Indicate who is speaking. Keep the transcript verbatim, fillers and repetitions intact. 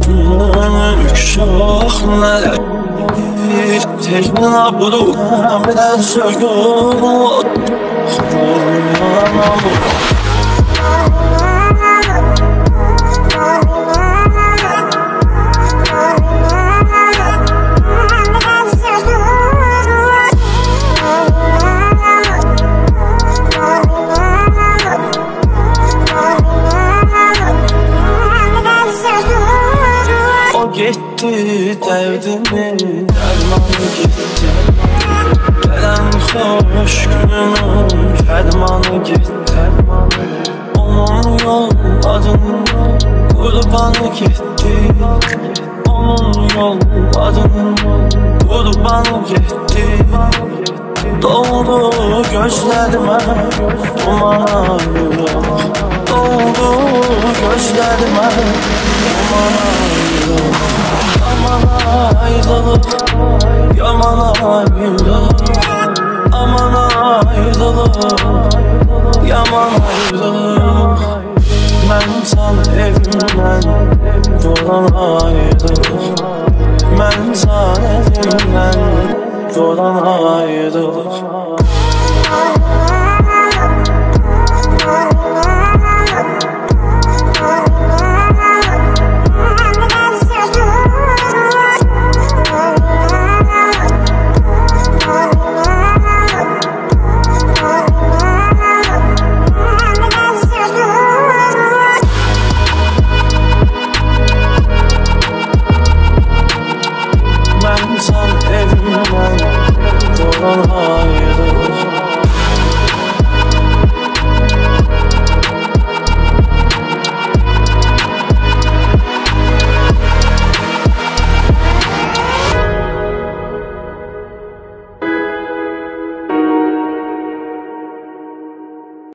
Speaker 1: uşaqlar Tecna bulu Amrel sögül Gitti derdimin dermanı gitti Gelen hoş günümün fermanı gitti Onun yollarının kurbanı gitti Onun yollarının kurbanı gitti Doldu gözlerime duman ayrılık Doldu gözlerime duman ayrılık Aman ayrılık, yaman ayrılık Aman ayrılık, yaman ayrılık Mən can evimdən dolan ayrılık Mən can evimdən dolan ayrılık